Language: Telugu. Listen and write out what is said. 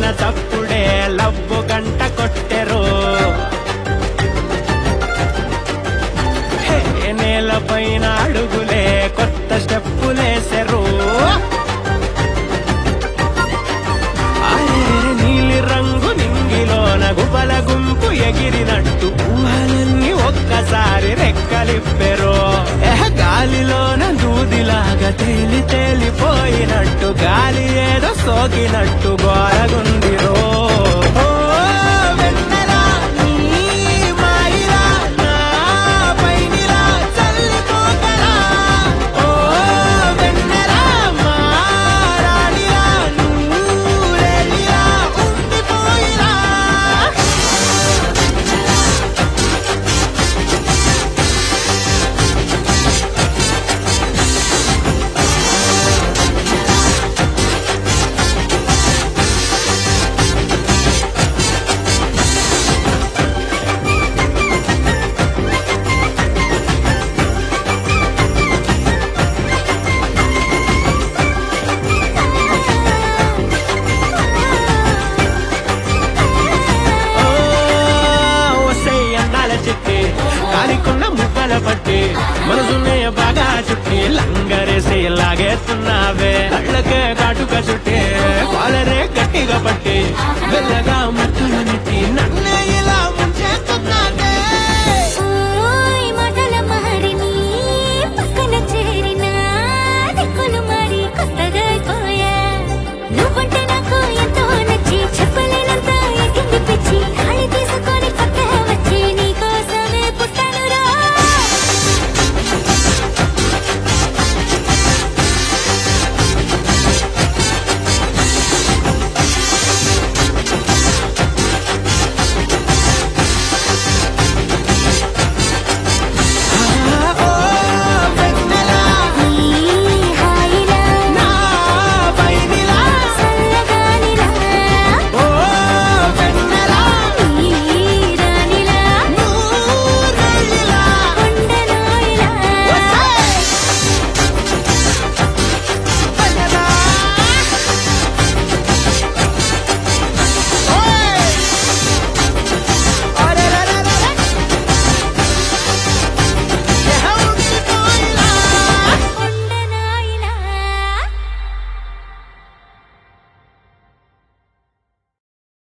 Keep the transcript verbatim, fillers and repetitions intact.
తప్పుడే లవ్వు గంట కొట్టెరు నేల పైన అడుగులే కొత్త స్టెప్పులేసెరు నీలి రంగు నింగిలోన గుబల గుంపు ఎగిరినట్టు ఊహలన్నీ ఒక్కసారి రెక్కలిప్పెరు గాలిలోన దూదిలాగా తేలి తేలిపోయినట్టు గాలి ఏదో సోకినట్టు గోరగుందిరో కాలికున్న ముక్కల పట్టి మనసునే బాగా చుట్టి లంగరేసి లాగేస్తున్నావే కళ్ళకే కాటుక చుట్టి కాలరే గట్టిగా పట్టి వెళ్ళగా ముక్కలు నెట్టి